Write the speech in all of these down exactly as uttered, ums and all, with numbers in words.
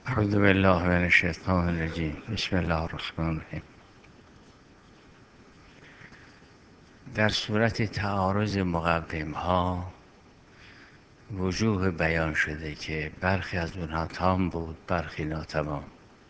اعوذ بالله من الشیطان الرجیم. بسم الله الرحمن الرحیم. در صورت تعارض مقوم ها وجوه بیان شده که برخی از اونها تام بود، برخی ناتمام.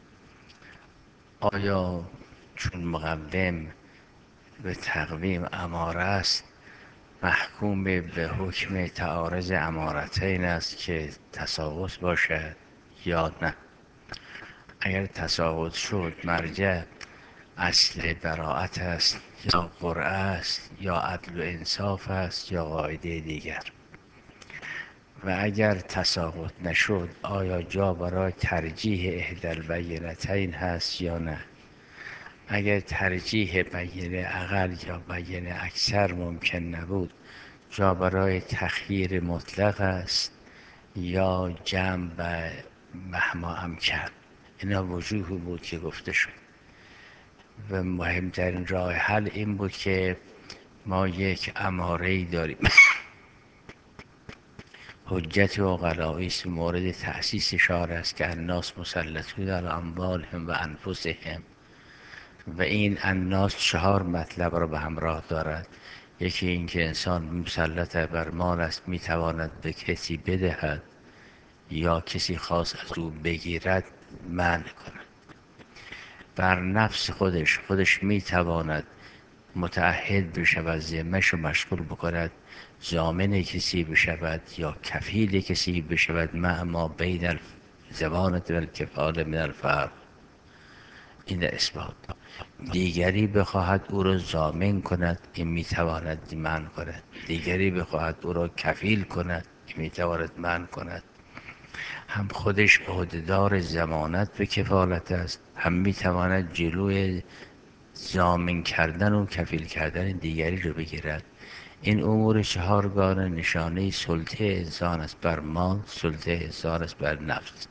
آیا چون مقوم به تقویم اماره است، محکوم به حکم تعارض امارتین است که تساقط باشد یا نه؟ اگر تساقط شد، مرجع اصل براعت است یا قرعه است یا عدل و انصاف است یا قاعده دیگر؟ و اگر تساقط نشد، آیا جا برای ترجیح احدی البینتین هست یا نه؟ اگر ترجیح بینه اقل یا بینه اکثر ممکن نبود، جا برای تخییر مطلق است یا جمع و مهما امکن؟ اینا وجوهی بود که گفته شد و مهمترین راه حل این بود که ما یک اماره‌ای داریم حجت عقلایی است، مورد تأسیس شعار است که الناس مسلطون علی اموالهم و انفسهم، و این الناس چهار مطلب را به همراه دارد. یکی این که انسان مسلط بر مال است، میتواند به کسی بدهد یا کسی خاص از او بگیرد منع کند. بر نفس خودش خودش میتواند متعهد بشود، ذمه‌ش رو مشغول بکند، ضامن کسی بشود یا کفیل کسی بشود، مع ما بین الضمانة و الکفالة من الفرق. این در اثبات. دیگری بخواهد او را ضامن کند، این میتواند منع کند. دیگری بخواهد او را کفیل کند، این میتواند منع کند. هم خودش عهدهدار ضمانت به کفالت است، هم میتواند جلوی ضامن کردن و کفیل کردن دیگری رو بگیرد. این امور چهارگانه نشانه سلطه انسان است بر مال، سلطه انسان است بر نفس.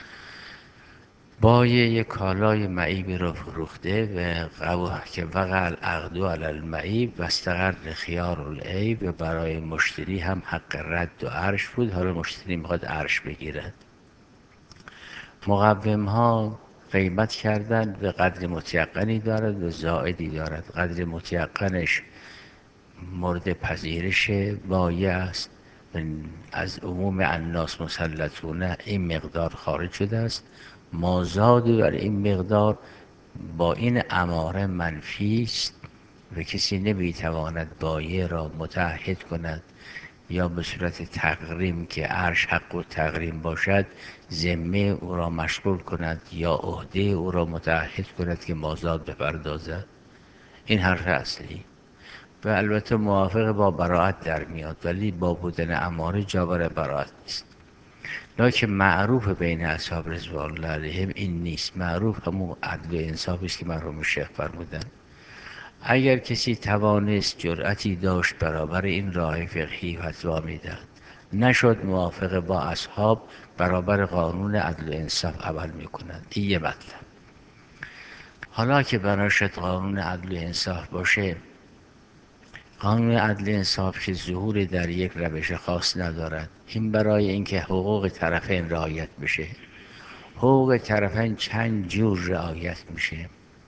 با یک کالای معیبی رو فروخته و قبول که وقع العقد علی المعیب و استقر خیار العیب، و برای مشتری هم حق رد و عرش بود. حالا مشتری میخواد عرش بگیرد. مقوم ها قیمت کردن به قدر متیقنی دارد و زائدی دارد. قدر متیقنش مورد پذیرش بایع است و از عموم الناس مسلطون این مقدار خارج شده است. مازاد بر این مقدار با این اماره منفی است و کسی نمیتواند بایع را متعهد کند یا به صورت تقریم که عرش حق و تقریم باشد ذمه او را مشغول کند یا عهده او را متعهد کند که مازاد بپردازد. این حرف اصلی و البته موافق با براعت در میاد، ولی با بودن اماره جا برای براعت نیست. لکن معروف بین اصحاب رضوان الله علیهم این نیست. معروف همون عدل و انصاف است که مرحوم شیخ فرمودن. اگر کسی توانست جرأتی داشت برابر این راه فقهی فتوا میداد، نشد موافق با اصحاب، برابر قانون عدل و انصاف عمل میکنند. این یه مطلب. حالا که بنا شد قانون عدل و انصاف باشه، قانون عدل انصاف که ظهور در یک روش خاص ندارد، این برای اینکه حقوق طرفین رعایت بشه. حقوق طرفین چند جور رعایت میشه؟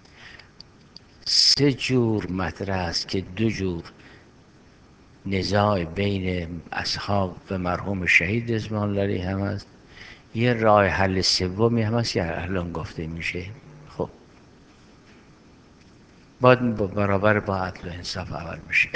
سه جور مطرح است که دو جور نزاع بین اصحاب و مرحوم شهید رضوان الله علیه هم است. یه راه حل سومی هم است که الان گفته میشه. خب باید برابر با عدل و انصاف عمل میشه.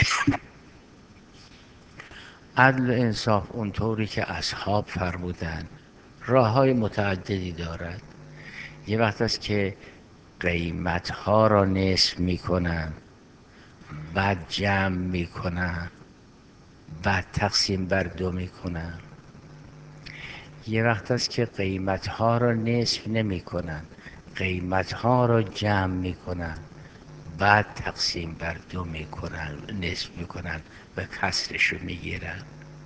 عدل و انصاف اونطوری که اصحاب فرمودن راه های متعددی دارد. یه وقت است که قیمت ها را نصف میکنن، بعد جمع میکنن، بعد تقسیم بر دو میکنن. یه وقت است که قیمت ها را نصف نمی کنن، قیمت ها را جمع می کنن، بعد تقسیم بر دو می کنن، نصف می کنن و کسرش رو می گیرن.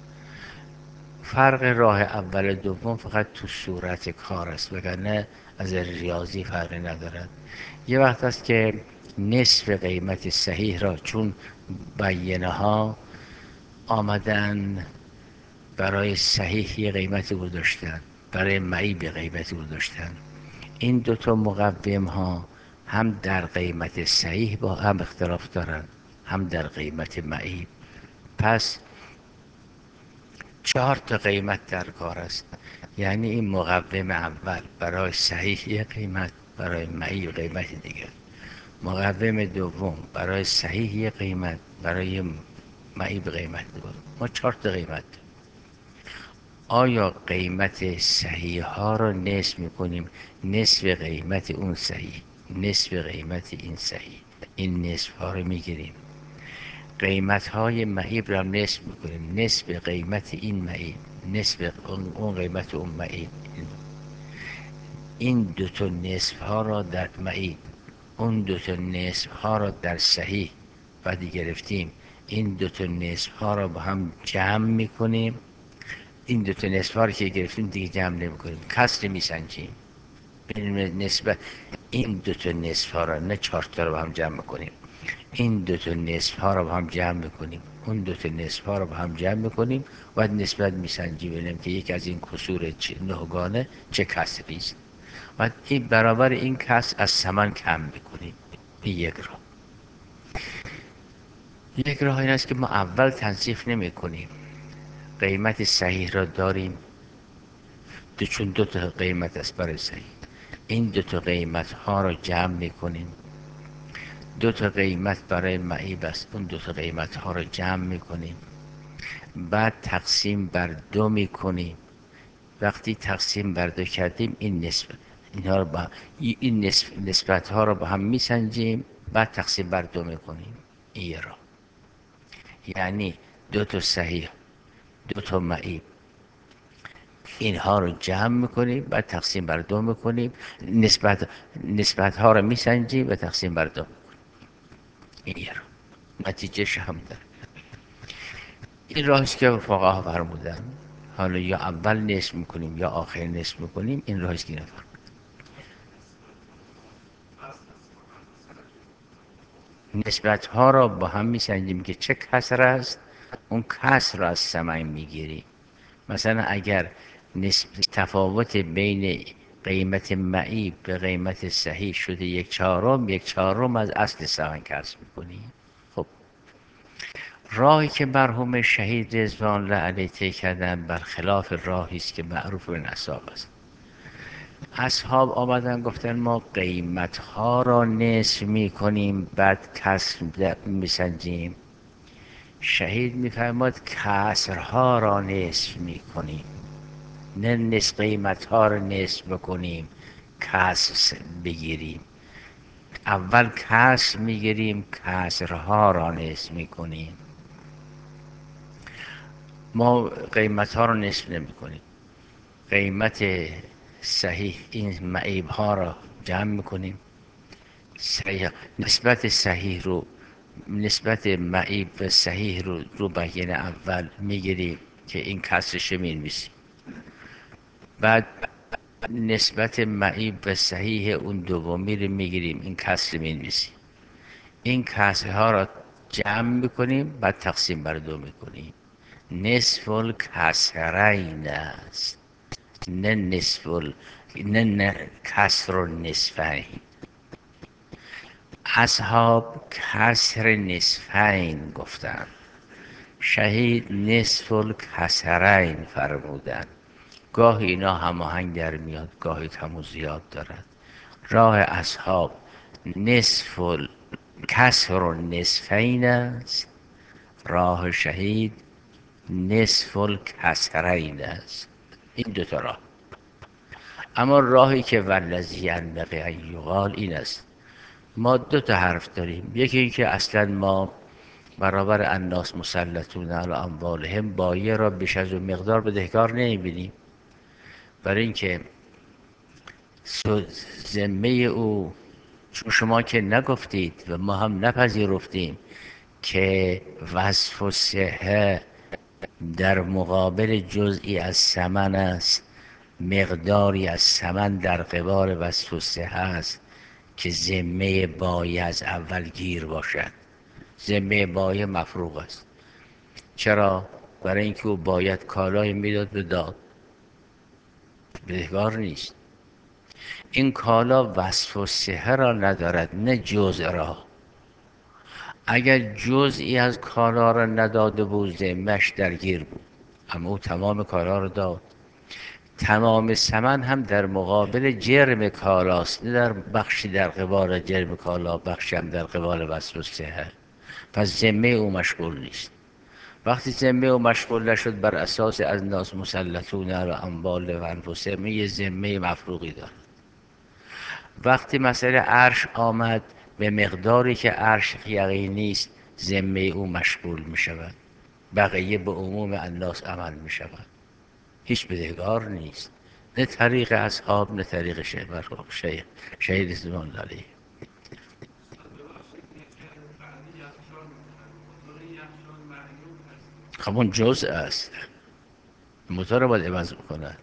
فرق راه اول دوم فقط تو صورت کار است، وگرنه از ریاضی فرقی ندارد. یه وقت است که نصف قیمت صحیح را، چون بیینه ها آمدن برای صحیح یه قیمت گذاشتن، برای معیب قیمتی گذاشتن. این دوتا مقوم ها هم در قیمت صحیح با هم اختلاف دارن، هم در قیمت معیب. پس چهار تا قیمت در کار است. یعنی این مقوم اول برای صحیح یک قیمت، برای معیب قیمت دیگر. مقوم دوم برای صحیح یک قیمت، برای معیب قیمت دیگر. ما چهار تا قیمت. آیا قیمت صحیح ها را نصف میکنیم، نصف قیمت اون صحیح، نصف قیمت این صحیح، این نصف ها رو میگیریم. قیمت های معیب را نصف میکنیم، نصف قیمت این معیب، نصف اون قیمت اون معیب. این دو تا نصف ها را در معیب، اون دو تا نصف ها را در صحیح بعدی گرفتیم. این دو تا نصف ها را با هم جمع میکنیم. این دو تا نصف ها رو که گرفتیم دیگه جمع نمی کنیم، کسر میسنجیم. نسبت این دو تا نصف ها را، نه چهار تا رو با هم جمع کنیم، این دو تا نصف ها رو با هم جمع میکنیم، اون دو تا نصف ها رو با هم جمع میکنیم و نسبت میسنجیم ببینیم که یک از این کسور نهگانه چه کسری است و این برابر این کسر از ثمن کم میکنیم. این یک راه. یک راه این است که ما اول تنصیف نمی کنیم، قیمت صحیح را داریم دو چون دو تا قیمت است برای صحیح، این دو تا قیمت ها را جمع میکنیم. دو تا قیمت برای معیب است، اون دو تا قیمت ها را جمع میکنیم. بعد تقسیم بر دو میکنیم. وقتی تقسیم بر دو کردیم این نسبت اینها رو با این نسبت, نسبت ها رو با هم میسنجیم، بعد تقسیم بر دو میکنیم. این را یعنی دو تا صحیح، دو تا معیب، اینها رو جمع میکنیم، بعد تقسیم بر دو میکنیم، نسبت نسبت ها رو میسنجیم و تقسیم بر دو میکنیم. این را نتیجه هم داره. این راهیست که فقها فرمودن. حالا یا اول نصف میکنیم یا آخر نصف میکنیم، این راهیست که نفرمودن. نسبت ها را با هم میسنجیم که چه کسر است، اون کسر را از ثمن میگیریم. مثلا اگر تفاوت بین قیمت معیب به قیمت صحیح شده یک چهارم، یک چهارم از اصل ثمن کسر میکنیم. خب راهی که مرحوم شهید رضوان الله علیه طی کردن برخلاف راهی است که معروف به اصحاب است. اصحاب آمدن گفتن ما قیمت ها را نصف میکنیم بعد کسر میسنجیم. شهید میفرماد کسرها را نصف میکنیم، نه نصف قیمت ها را نصف بکنیم کسر بگیریم. اول کسر میگیریم، کسرها را نصف میکنیم. ما قیمت ها را نصف نمی کنیم. قیمت صحیح این معیب ها را جمع میکنیم، صحیح نسبت صحیح رو نسبت معیب و صحیح رو رو بیان اول میگیریم که این کسرش مینویسیم. بعد نسبت معیب و صحیح اون دومی رو میگیریم، این کسر مینویسیم. این کسرها را جمع میکنیم، بعد تقسیم بر دو میکنیم. نصف الکسرین است، نه نصف ال... نه, نه کسر النصفین. اصحاب کسر نصفین گفتن، شهید نصف الکسرین فرمودن. گاهی اینا هماهنگ در میاد، گاهی کم و زیاد دارد. راه اصحاب نصف کسر النصفین است، راه شهید نصف الکسرین است. این دوتا راه. اما راهی که والذی ینبغی ان یقال این است. ما دو تا حرف داریم. یکی این که اصلا ما برابر الناس مسلطون علی اموالهم بایع را بیش از اون مقدار بدهکار نمیبینیم، برای اینکه ذمه او، چون شما که نگفتید و ما هم نپذیرفتیم که وصف و صحه در مقابل جزئی از ثمن است، مقداری از ثمن در قبال وصف و صحه است که ذمه بایع از اول گیر باشد. ذمه بایع مفروغ است. چرا؟ برای اینکه او باید کالای میداد به داد. بدهکار نیست. این کالا وصف و صحه را ندارد، نه جزء را. اگر جزئی از کالا را نداده بود ذمه‌اش درگیر بود، اما او تمام کالا را داد. تمام ثمن هم در مقابل جرم کالاست، نه در بخشی در قبال جرم کالا، بخشی هم در قبال وصف و صحه. پس ذمه او مشغول نیست. وقتی ذمه او مشغول نشد، بر اساس از ناس مسلطون و اموال و انفسهم، یه ذمه مفروغی دارد. وقتی مسئله عرش آمد، به مقداری که عرش یقینی است ذمه او مشغول می شود، بقیه به عموم الناس عمل می شود. هیچ بدهکار نیست، نه طریق اصحاب نه طریق شیخ مرحوم شیخ شهید زمان علیه. خب اون جزء است، موتور رو باید عوض بکنن.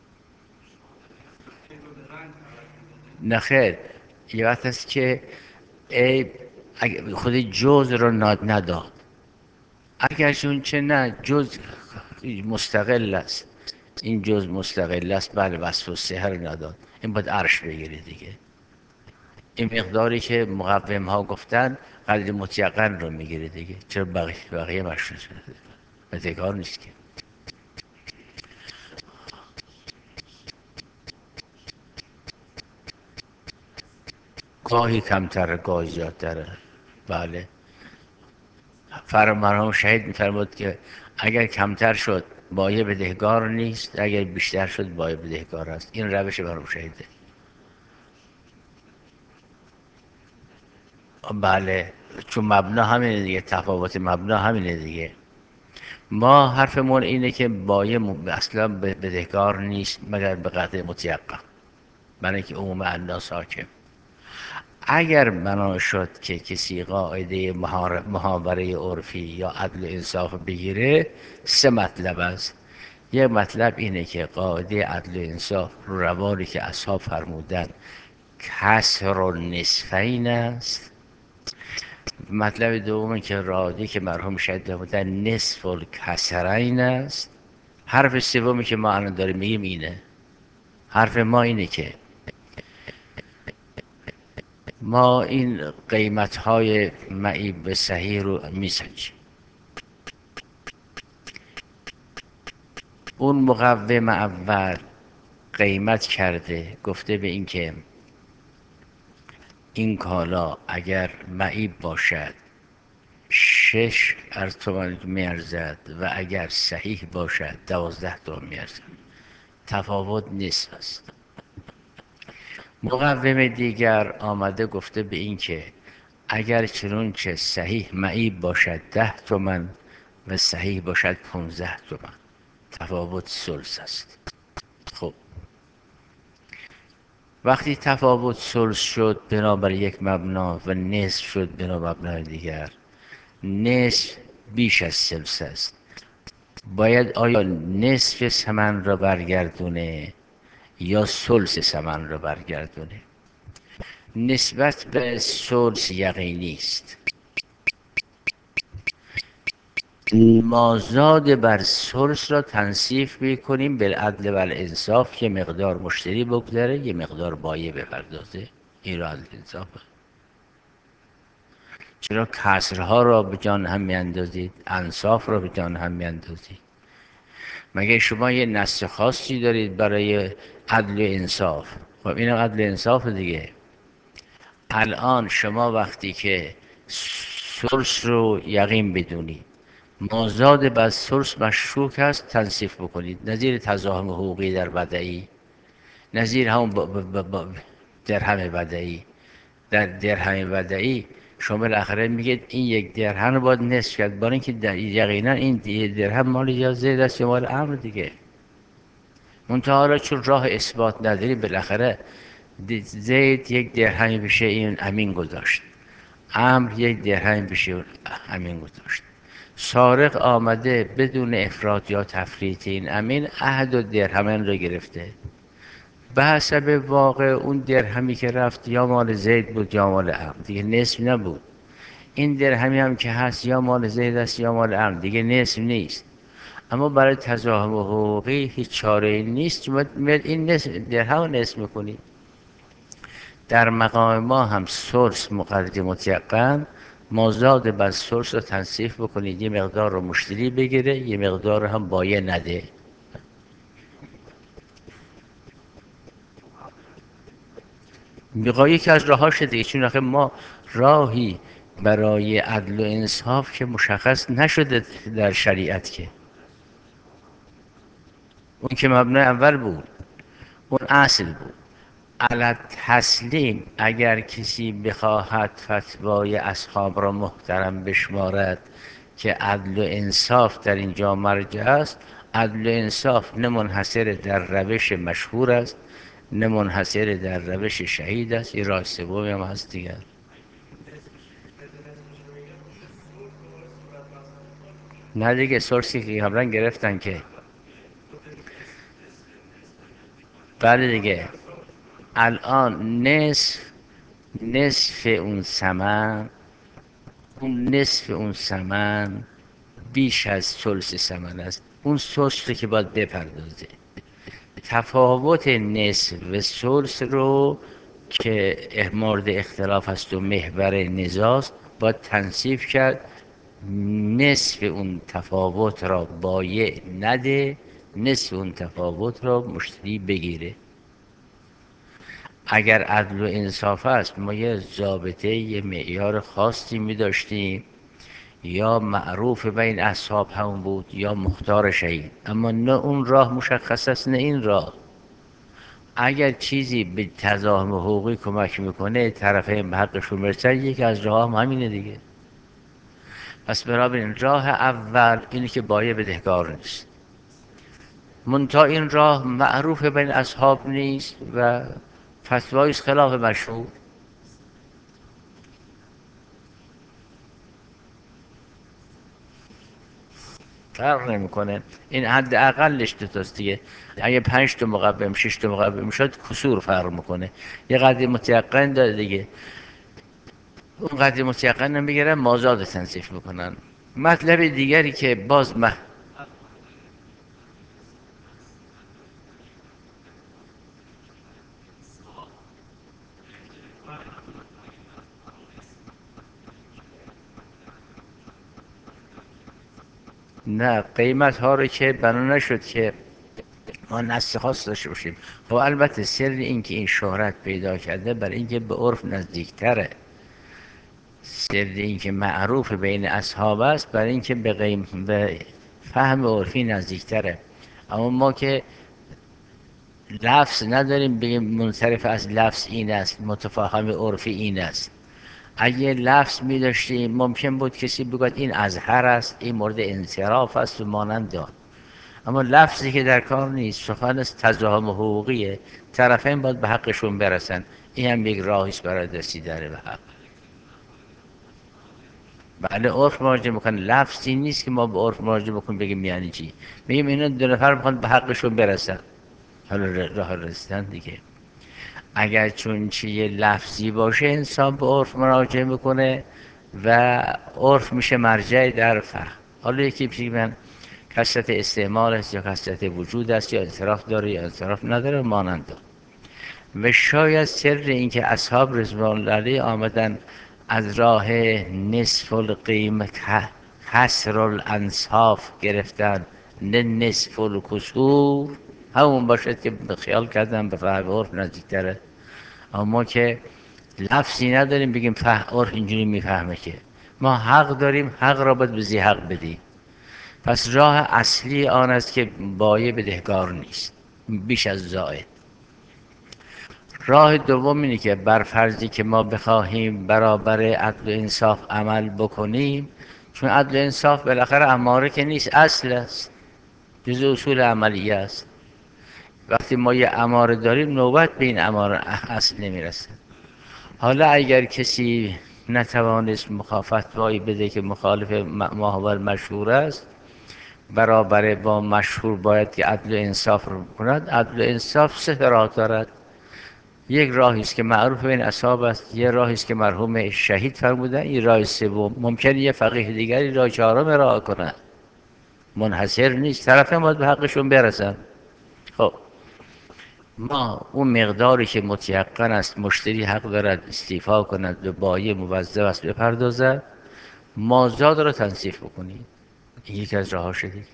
نخیر، یه وقت است که ای خود جزء رو نداد. اگر چون چه نه، جزء مستقل است، این جزء مستقل است، بله وصف و صحه رو نداد، این باید عرش بگیره دیگه. این مقداری که مقوم ها گفتن قدر متیقن رو میگیره دیگه. چرا بقیه بقیه مشروط شده؟ بدهکار نیست که. گاهی کمتر گاهی زیادتره. بله، فرمان شهید میفرمود که اگر کمتر شد بایه بدهکار نیست، اگر بیشتر شد بایه بدهکار است. این روش مرحوم شهیده. بله، چون مبنا همینه دیگه، تفاوت مبنا همینه دیگه. ما حرفمون اینه که بایه اصلا بدهکار نیست مگر به قدر متیقن، برای اینکه عموم الناس حاکم. اگر بنا شد که کسی قاعده محاوره عرفی یا عدل و انصاف بگیره، سه مطلب است. یک مطلب اینه که قاعده عدل و انصاف رو روانی که اصحاب فرمودن کسر و نصفین است. مطلب دوم که رادی که مرحوم شهید فرمودن نصف الکسرین است. حرف سومی که ما الان داریم میگیم اینه. حرف ما اینه که ما این قیمت های معیب صحیح رو میسنجیم. اون مقوم اول قیمت کرده، گفته به این که این کالا اگر معیب باشد شش ارز تومن میارزد و اگر صحیح باشد دوازده تومن میارزد. تفاوت نصف است. مقوم دیگر آمده گفته به این که اگر چنانچه صحیح معیب باشد ده تومن و صحیح باشد پونزده تومن، تفاوت ثلث است. خب وقتی تفاوت ثلث شد بنابر یک مبنا و نصف شد بنابر مبنای دیگر، نصف بیش از ثلث است. باید آیا نصف ثمن را برگردونه یا ثلث ثمن را برگردونه؟ نسبت به ثلث یقینی است. مازاد بر ثلث را تنصیف میکنیم بالعدل و الانصاف که مقدار مشتری بگذره یه مقدار بایه بپردازه. این را عدل انصافه. چرا کسرها را به جان هم میاندازید، انصاف را به جان هم میاندازید؟ مگه شما یه نص خاصی دارید برای عدل و انصاف؟ خب این عدل انصاف دیگه. الان شما وقتی که ثلث رو یقین بدونید، مازاد بر ثلث مشکوک است، تنصیف بکنید. نظیر تضاهم حقوقی در بدعی، نظیر همون درهم بدعی. در درهم بدعی شما بالاخره میگید این یک درهم رو باید نصف کرد، برای اینکه یقینا این درهم مال یا زید است یا مال امر دیگه. منتها حالا چون راه اثبات نداری، بالاخره زید یک درهم بشه این امین گذاشت، امر یک درهم بشه امین گذاشت. سارق آمده بدون افراط یا تفریط این امین عهد و درهمن رو گرفته. به حسب واقع اون درهمی که رفت یا مال زید بود یا مال امر، دیگه نصف نبود. این درهمی هم که هست یا مال زید است یا مال امر، دیگه نصف نیست. اما برای تضاهم حقوقی هیچ چاره ای نیست. شما میاد این نصف در همون نصف میکنی. در مقام ما هم سورس مقدر مطلقاً مازاد بر سورس رو تنصیف بکنید، یه مقدار رو مشتری بگیره، یه مقدار رو هم بایع نده. میخوای یکی از راهاش دیگه، چون آخه ما راهی برای عدل و انصاف که مشخص نشده در شریعت، که اون که مبنای اول بود، اون اصل بود. علت تسلیم اگر کسی بخواهد فتوای اصحاب را محترم بشمارد که عدل و انصاف در اینجا مرجع است، عدل و انصاف نه منحصر در روش مشهور است، نه منحصر در روش شهید است، یه راه سومی هم هست دیگر. نه دیگه، سورسی که قبلا گرفتن که. بله دیگه. الان نصف نصف اون ثمن، اون نصف اون ثمن بیش از ثلث ثمن است. اون ثلث رو که باید بپردازه. تفاوت نصف و ثلث رو که مورد اختلاف است و محور نزاست باید تنصیف کرد. نصف اون تفاوت را بایع نده، نصف اون تفاوت را مشتری بگیره. اگر عدل و انصاف است، ما یه ضابطه، یه معیار خاصی می داشتیم، یا معروف بین اصحاب همون بود یا مختار شهید. اما نه اون راه مشخص است نه این راه. اگر چیزی به تضاهم حقوقی کمک میکنه طرفین به حقشون برسن، یکی از راه هم همینه دیگه. پس بنابراین راه اول اینه که بایع بدهکار نیست، منتها این راه معروف بین اصحاب نیست و فتوایش خلاف مشهور. فرق نمیکنه. این حد اقلش دو تاست دیگه. اگه پنج تا مقوم شش تا مقوم شد کسور فرق میکنه. یه قدر متیقن داره دیگه، اون قدر متیقن هم بگیرن مازاد تنصیف میکنن. مطلب دیگری که باز مح... نه، قیمت ها رو که بنا نشد که ما نسل خاص داشته باشیم. خب البته سر این که این شهرت پیدا کرده برای اینکه به عرف نزدیکتره، سر این که معروف بین اصحاب است برای اینکه به, قیم... به فهم عرفی نزدیکتره. اما ما که لفظ نداریم بگیم منصرف از لفظ این است، متفاهم عرفی این است. اگه لفظ می داشتیم ممکن بود کسی بگوید این ازهر است، این مورد انصراف است و مانند داد. اما لفظی که در کار نیست، سخن از تضاهم حقوقیه، طرفین باید به حقشون برسن. این هم یک راهیست برای رسیدن به حق. بله، عرف مراجعه میکنه، لفظی نیست که ما به عرف مراجعه بکنیم بگیم یعنی چی. میگیم اینا دو نفر میخوان به حقشون برسن، حالا راه رسیدن دیگه. اگر چون چی یه لفظی باشه انسان به عرف مراجعه میکنه و عرف میشه مرجع در فهم. حالا یکی پیش من کثرت استعمال است یا کثرت وجود است یا انصراف داره یا انصراف نداره مانند داره. و شاید سر این که اصحاب رضوان الله علیهم آمدن از راه نصف القیمت کسر الانصاف گرفتن، نه نصف الکسور، همون باشد که خیال کردن به فهم عرف نزدیکتره. اما که لفظی نداریم بگیم فهم عرف اینجوری میفهمه، که ما حق داریم، حق را باید به ذی حق بدیم. پس راه اصلی آن است که بایع بدهکار نیست بیش از زائد. راه دوم اینه که بر فرضی که ما بخواهیم برابر عدل و انصاف عمل بکنیم، چون عدل و انصاف بالاخره اماره که نیست، اصل است، جز اصول عملیه است. وقتی ما یه اماره داریم نوبت به این اماره اصل نمیرسه. حالا اگر کسی نتوانست فتوایی بده که مخالف ماهول مشهور است، برابر با مشهور باید که عدل و انصاف رو کند. عدل و انصاف سه راه دارد. یک راهی است که معروف بین اصحاب است، یک راهی است که مرحوم شهید فرمودن، این راه سوم ممکنه یه فقیه دیگری راه چهارم راه کند. منحصر نیست، طرفین باید به حقشون برسن. خب ما اون مقداری که متیقن است مشتری حق دارد استیفا کند به بایع موظف است بپردازد، مازاد رو تنصیف بکنید. این یکی از راهاشه دیگه.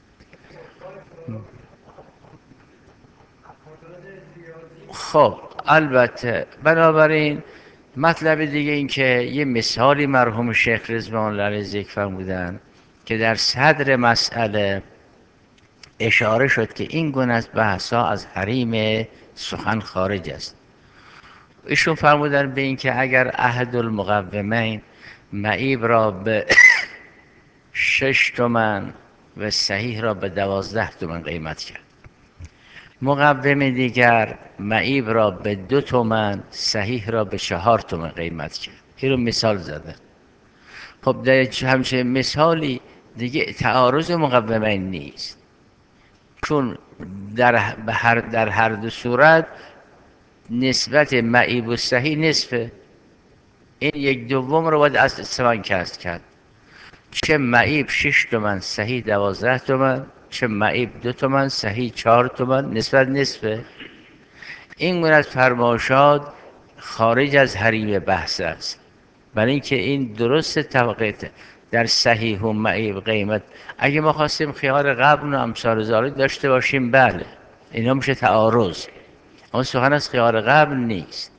خب البته بنابراین مطلب دیگه این که یه مثالی مرحوم شیخ رضوان الله علیه ذکر فرمودن که در صدر مسئله اشاره شد که این گونه از بحثا از حریم سخن خارج است. ایشون فرمودن به این که اگر احد المقومین معیب را به شش تومن و صحیح را به دوازده تومن قیمت کرد، مقوم دیگر معیب را به دو تومن صحیح را به چهار تومن قیمت کرد، این رو مثال زدن. خب در همچه مثالی دیگه تعارض مقومین نیست، چون در هر در هر دو صورت نسبت معیب و صحیح نصفه. این یک دوم رو باید از ثمن کسب کرد، چه معیب شش تومن صحیح دوازده تومن، چه معیب دو تومن صحیح چهار تومن، نسبت نصفه. این گونه از فرمایشات خارج از حریم بحث است، برای اینکه این درست طبقه در صحیح و معیب قیمت. اگه ما خواستیم خیار قبل و امثال ذالک داشته باشیم بله اینا میشه تعارض، اما سخن از خیار قبل نیست،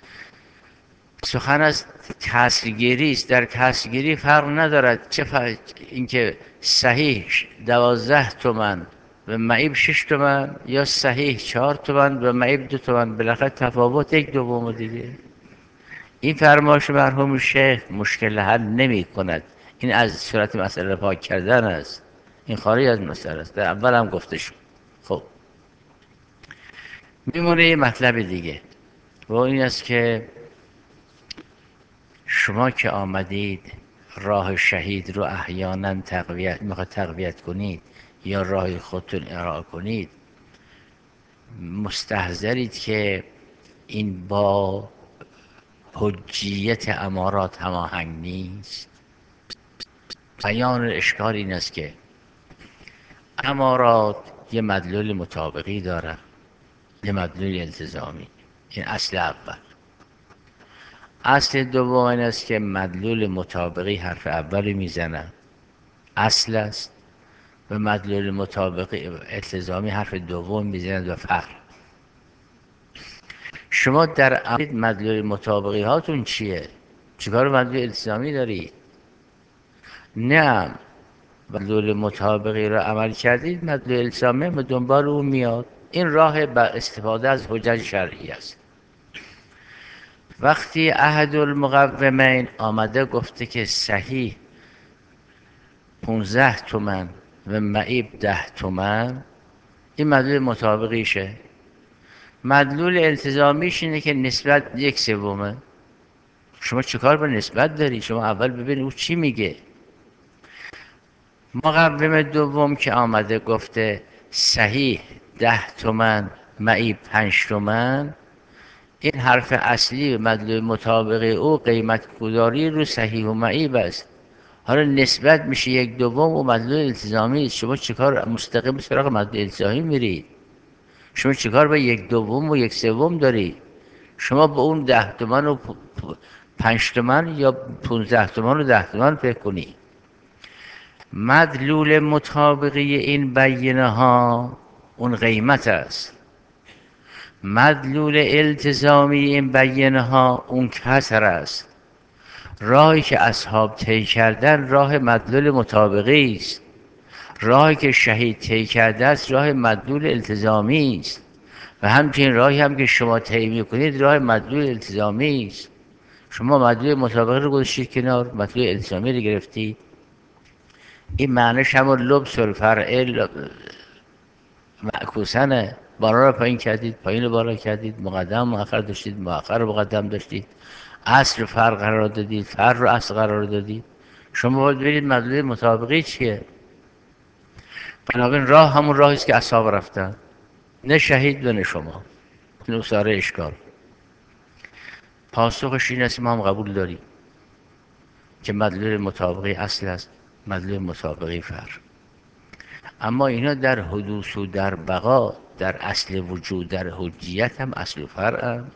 سخن از کسرگیری است. در کسرگیری فرق ندارد چه فرق اینکه صحیح دوازده تومن و معیب شش تومن یا صحیح چهار تومن و معیب دو تومن، بالاخره تفاوت یک دوم دیگه. این فرمایش مرحوم شیخ مشکل حل نمی کند، این از صورت مسئله پاک کردن است، این خارج از مسئله است، در اول هم گفته شد. خب میمونه یه مطلب دیگه و این است که شما که آمدید راه شهید رو احیانا تقویت میخواد تقویت کنید یا راه خودتون ارائه کنید، مستحضرید که این با حجیت امارات هماهنگ نیست. بیان اشکال این است که امارات یه مدلول مطابقی داره، یه مدلول التزامی، این اصل اول. اصل دوم این است که مدلول مطابقی حرف اولی میزنه، اصل است، و مدلول مطابقی التزامی حرف دوم میزنه و فرق. شما در عمل مدلول مطابقی هاتون چیه؟ چیکار مدلول التزامی دارید؟ نه مدلول مطابقی را عمل کردید، مدلول التزامی به دنبال اون میاد. این راه با استفاده از حجج شرعی است. وقتی احد المقومین آمده گفته که صحیح پونزده تومن و معیب ده تومن، این مدلول مطابقیشه. مدلول التزامیش اینه که نسبت یک سومه. شما چیکار به نسبت داری؟ شما اول ببینید او چی میگه. مقوم دوم که آمده گفته صحیح ده تومن معیب پنج تومن، این حرف اصلی مدلول مطابقه او قیمت گذاری رو صحیح و معیب است. حالا نسبت میشه یک دوم و مدلول التزامی است. شما چیکار مستقیم سراغ مدلول التزامی میرید؟ شما چیکار به یک دوم و یک سوم دارید؟ شما به اون ده تومن و پنج تومن یا پونزده تومن و ده تومن فکر کنید. مدلول مطابقی این بیینه ها اون قیمت است، مدلول التزامی این بیینه ها اون کسر است. راهی که اصحاب طی کردن راه مدلول مطابقی است، راهی که شهید طی کرده است راه مدلول التزامی است، و همچنین راهی هم که شما طی میکنید راه مدلول التزامی است. شما مدلول مطابقی رو گذاشتید کنار، مدلول التزامی رو گرفتید. این معنیش همون لبس الفرع معکوسنه، بالا رو پایین کردید، پایین رو بالا کردید، مقدم مؤخر داشتید، مؤخر رو مقدم داشتید، اصل رو فرع قرار دادید، فرع رو اصل قرار دادید. شما باید ببینید مدلول مطابقی چیه. بنابراین راه همون راهی است که اصحاب رفتن، نه شهید و نه شما. نوساره اشکال پاسخش این است ما هم قبول داریم که مدلول مطابقی اصل است، مدلول مطابقی فرع. اما اینا در حدوث و در بقا، در اصل وجود، در حجیت هم اصل و فرع هم،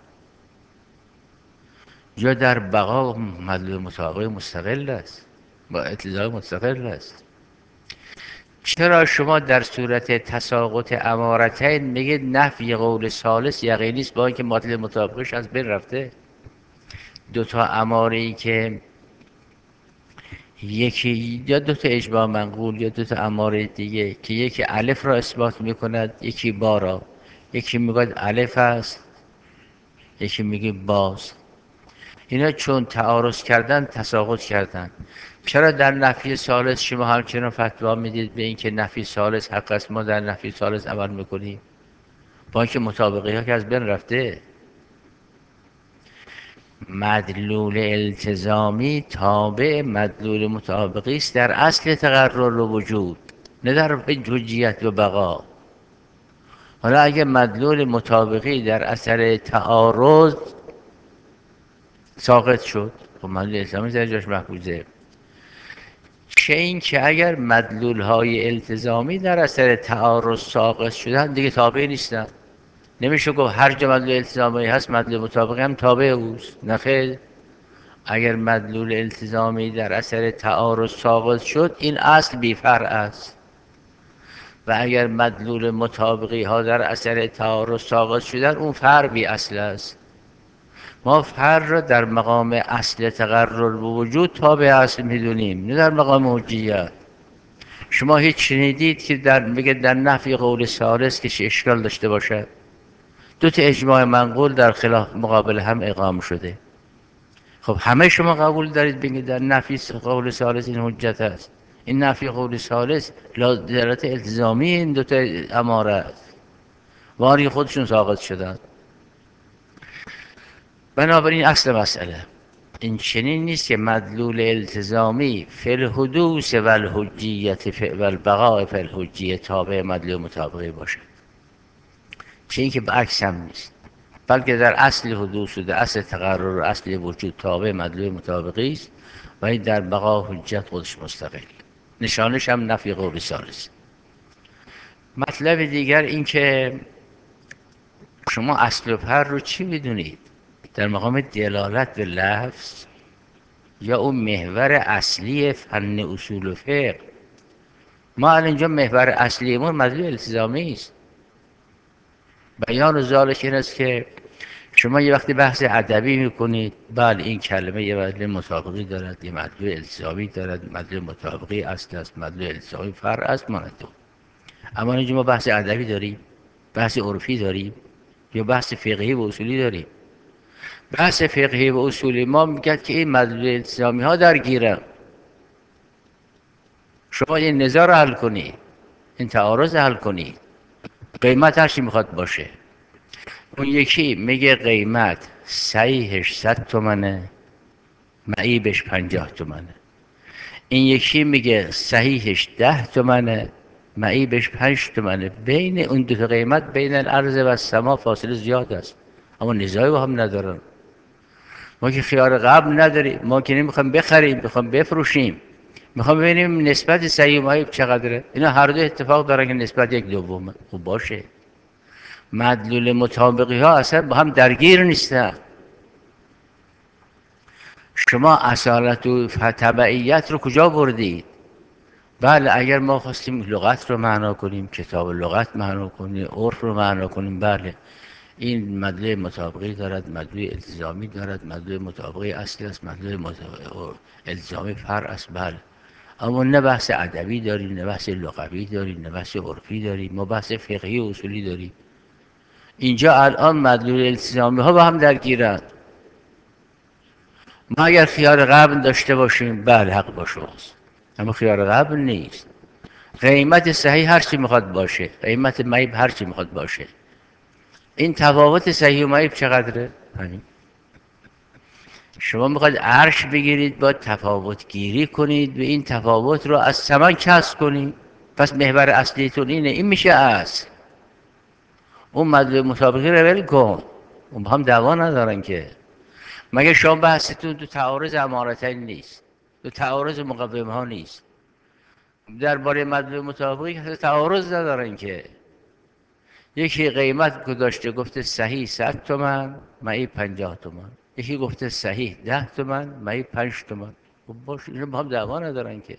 یا در بقا مدلول مطابق مستقل است، با التزام مستقل است. چرا شما در صورت تساقط امارتین میگید نفی قول ثالث یقینی است، با اینکه مطلب مطابقش از بین رفته؟ دو تا اماره ای که یکی یا دو تا اجماع منقول یا دو تا اماره دیگه که یکی الف را اثبات میکند یکی با را، یکی میگه الف است یکی میگه باز، اینا چون تعارض کردن تساقط کردن. چرا در نفی ثالث شما همچنان فتوا میدید به اینکه نفی ثالث حق است، ما در نفی ثالث عمل میکنیم با اینکه مطابقی ها که از بین رفته؟ مدلول التزامی تابع مدلول مطابقی است در اصل تقرر و وجود، نه در حجیت و بقا. حالا اگه مدلول مطابقی در اثر تعارض ساقط شد، خب مدلول التزامی در جاش محفوظه. چه این که اگر مدلول های التزامی در اثر تعارض ساقط شدن دیگه تابع نیستن. نمیشه گفت هر جا مدلول التزامی هست مدلول مطابقی هم تابع اوست، نه خیر. اگر مدلول التزامی در اثر تعارض ساقط شد این اصل بی فرع است، و اگر مدلول مطابقی ها در اثر تعارض ساقط شدن اون فرع بی اصل است. ما فرع را در مقام اصل تقرر و وجود تابع اصل میدونیم، نه در مقام حجیت. شما هیچ شنیدید که در بگه در نفی قول ثالث که اشکال داشته باشد؟ دو تا اجماع منقول در خلاف مقابل هم اقامه شده. خب همه شما قبول دارید بگید در نفی قول ثالث این حجت است؟ این نفی قول ثالث دلالت التزامی این دو تا اماره است، واری خودشون ساقط شدن. بنابراین اصل مسئله این چنین نیست که مدلول التزامی فی الحدوث و الحجیت و البقاء فی الحجیه تابع مدلول مطابقی باشد، چه این که برعکس هم نیست، بلکه در اصل حدوث و در اصل تقرر و اصل وجود تابع مدلول مطابقی است و این در بقا حجت خودش مستقل. نشانش هم نفی قول ثالث. مطلب دیگر این که شما اصل و فرع رو چی میدونید؟ در مقام دلالت به لفظ یا اون محور اصلی فن اصول و فقه؟ ما الان اینجا محور اصلیمون مدلول التزامی است. بیان ذالک این است که شما یه وقتی بحث ادبی میکنید، بله این کلمه یه مدلول مطابقی دارد، یه مدلول التزامی دارد، مدلول مطابقی اصل است، مدلول التزامی فرع است، مانند. اما اینجا ما بحث ادبی داریم، بحث عرفی داریم، یا بحث فقهی و اصولی داریم؟ بحث فقهی و اصولی ما میگه که این مدلول التزامی ها درگیرن، شما این نزاع رو حل کنید، این تعارض حل کنید. قیمت هر چی میخواد باشه. اون یکی میگه قیمت صحیحش صد تومنه معیبش پنجاه تومنه، این یکی میگه صحیحش ده تومنه معیبش پنج تومنه. بین اون دو تا قیمت بین الارض و السما فاصله زیاد است، اما نزاعی با هم ندارن. ما که خیار قبل نداریم، ما که نمیخوایم بخریم، میخوایم بفروشیم، میخوام ببینیم نسبت صحیح و معیب چقدره. اینا هر دو اتفاق دارن که نسبت یک دومه. خب باشه، مدلول مطابقی ها اصلا با هم درگیر نیستن. شما اصالت و تبعیت رو کجا بردید؟ بله اگر ما خواستیم لغت رو معنا کنیم، کتاب لغت معنا کنیم، عرف رو معنا کنیم، بله این مدلول مطابقی دارد، مدلول التزامی دارد، مدلول مطابقی اصلی است، مدلول مطابقی التزامی فرع است، بله. اما نه بحث ادبی داریم، نه بحث لغوی داریم، نه بحث عرفی داریم، ما بحث فقهی و اصولی داریم. اینجا الان مدلول التزامی ها با هم درگیرند. ما اگر خیار قبل داشته باشیم بله حق با شماست، اما خیار قبل نیست. قیمت صحیح هر چی میخواد باشه، قیمت معیب هر چی میخواد باشه. این تفاوت صحیح و معیب چقدره؟ همین. شما میخواید عرش بگیرید، باید تفاوت گیری کنید و این تفاوت رو از ثمن کسب کنید. پس محور اصلیتون اینه، این میشه اصل. اون مدلول مطابقی رو ول کن، اون با هم دعوا ندارن که. مگه شما بحثتون تو تعارض امارتین نیست، تو تعارض مقوم ها نیست؟ درباره مطلوب مطابقی که تعارض ندارن که. یکی قیمت گذاشته گفته صحیح صد تومن، معی پنجاه تومن. یکی گفته صحیح ده تومن، معی پنج تومن. خب باش، اینو با هم دعوا ندارن که.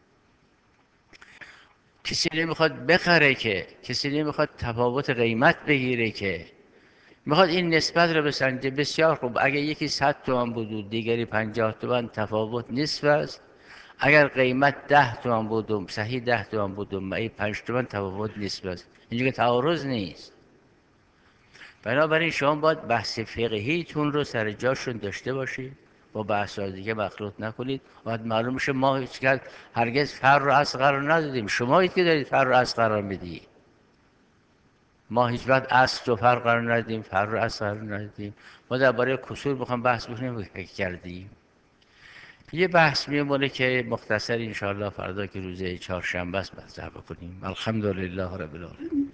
کسی نمیخواد بخره که، کسی نمیخواد تفاوت قیمت بگیره که، میخواد این نسبت رو بسنجه. بسیار خوب، اگر یکی صد تومن بود و دیگری پنجاه تومن، تفاوت نصف است. اگر قیمت ده تومن بود و صحیح ده تومن بود و معی پنج تومن، تفاوت نصف است. اینجا که تعارض نیست. بنابراین شما باید بحث فقهیتون رو سر جاشون داشته باشید، با بحث دیگه مخلوط نکنید. باید معلوم شه ما هیچ کرد هرگز فر رو اصل قرار ندادیم. شما که دارید فر رو اصل قرار میدید. ما هیچ وقت اصل رو فر قرار ندادیم، فر رو اصل قرار ندادیم. ما درباره کسور بخوام بحث بکنیم که کردیم. یه بحث میمونه که مختصر انشاءالله فردا که روز چهارشنبه است مطرح بکنیم. الحمدلله رب العالمین.